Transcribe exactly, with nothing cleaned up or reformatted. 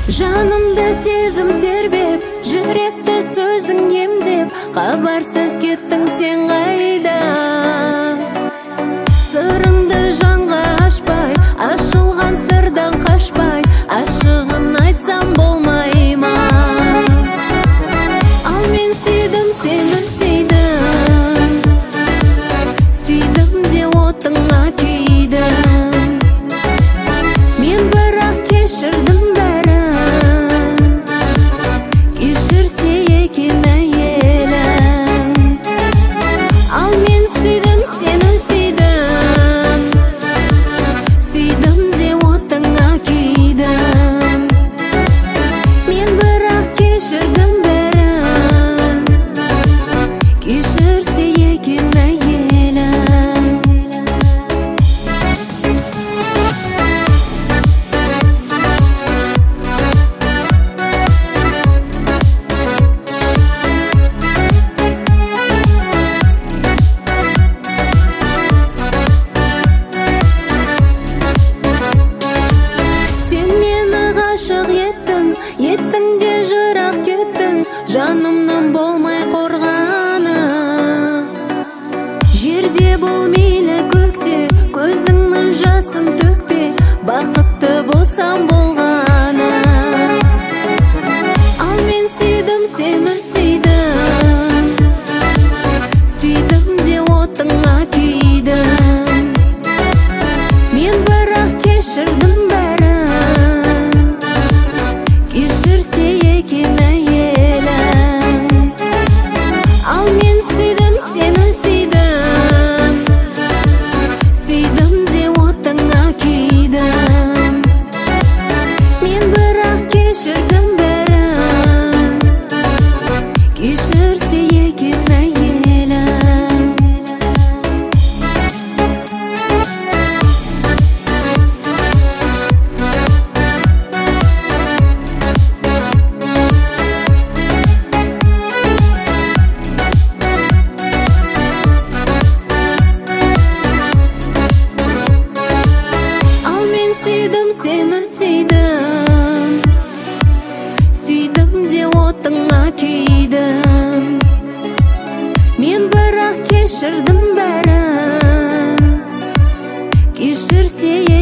Жанымды сезім тербеп, жүректі сөзің емдеп, хабарсыз кеттің сен қайда? Сырыңды жанға ашпай, ашылған сырдан қашпай, ашығын айтсам болмай ма? Ал мен сүйдім, сені сүйдім, сүйдім де отыңа күйдім. Мен бірақ кешірдім бәрін, кешірсе екен әйелім. Ал мен сүйдім, сені сүйдім, сүйдім де отыңа күйдім. Мен бірақ кешірдім бәрін, кешірсе екен әйелім. Ғашық еттің, еттің де жырақ кеттің, жанымның болмай қорғаны. Жерде бол мейлі көкте, көзіңнің жасын төкпе, бақытты болсам болғаны. Ал мен сүйдім, сені сүйдім, сүйдім де отыңа күйдім. Мен бірақ кешірдім бәрін, кешірсе екен әйелім. Ал мен сүйдім, сені сүйдім, сүйдім де отыңа күйдім. Мен бірақ кешірдім бәрін, кешірсе екен әйелім. Сүйдім, сені сүйдім, сүйдім де отыңа күйдім. Мен бірақ кешірдім бәрін, кешірсе